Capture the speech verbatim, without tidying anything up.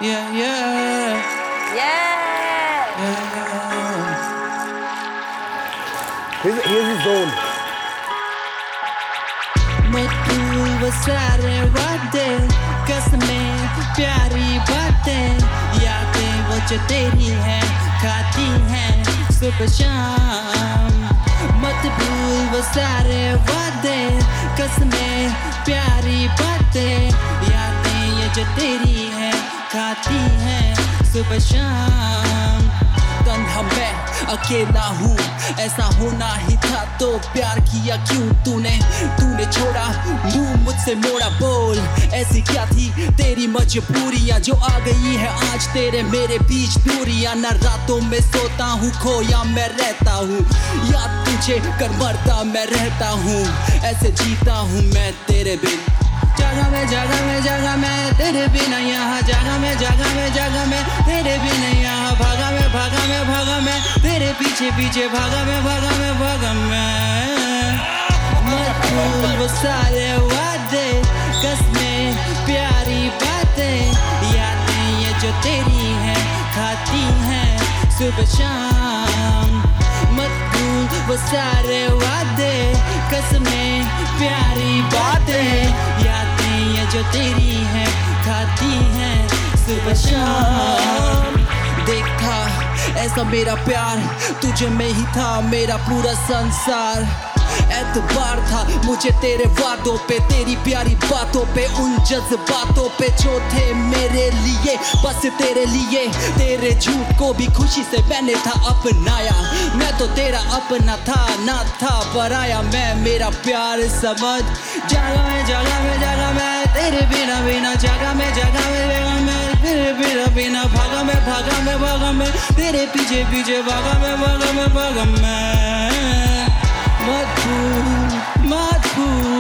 yeah, yeah. Yeah. yeah. Here's, here's his zone. मत भूल वो सारे वादे, कसमें प्यारी बातें, यादें वो जो तेरी हैं, खाती हैं सुबह शाम. मत भूल वो सारे वादे, कसमें प्यारी बातें, यादें ये जो तेरी हैं, खाती हैं सुबह शाम. तन्हा मैं अकेला हूँ, ऐसा होना ही था तो प्यार किया क्यों तूने तूने छोड़ा मुँह मुझसे मोड़ा. बोल ऐसी क्या थी तेरी मजबूरियाँ जो आ गई है आज तेरे मेरे बीच दूरियाँ. न रातों में सोता हूँ खोया मैं रहता हूँ, याद तुझे कर मरता मैं रहता हूँ. ऐसे जीता हूँ मैं तेरे बिन, जगह में जगह में जगह में तेरे बिना यहाँ, जगह में जगह में जगह में तेरे बिना यहाँ, भागा में भागा में भागा में तेरे पीछे पीछे भागा में भागा में भागा में. मत भूल वो सारे वादे, कसमें प्यारी बातें, यादें ये जो तेरी हैं, खाती हैं सुबह शाम. मत भूल वो सारे वादे, कसमें प्यारी बातें, यादें ये जो तेरी हैं, खाती हैं सुबह शाम. देखा ऐसा मेरा प्यार तुझे में ही था मेरा पूरा संसार. एतबार था मुझे तेरे वादों पे, तेरी प्यारी बातों पे, उन जज्बातों पे जो थे मेरे लिए, बस तेरे लिए. तेरे झूठ को भी खुशी से मैंने था अपनाया, मैं तो तेरा अपना था ना था पराया. मैं मेरा प्यार समझ, जगह में जगह में जगह में तेरे बिना बिना, जगह में जगह में जगह में तेरे बिना बिना, भागा में भागा में भागा में तेरे पीछे पीछे भागा में भागा में भागा में. मत भूल मत भूल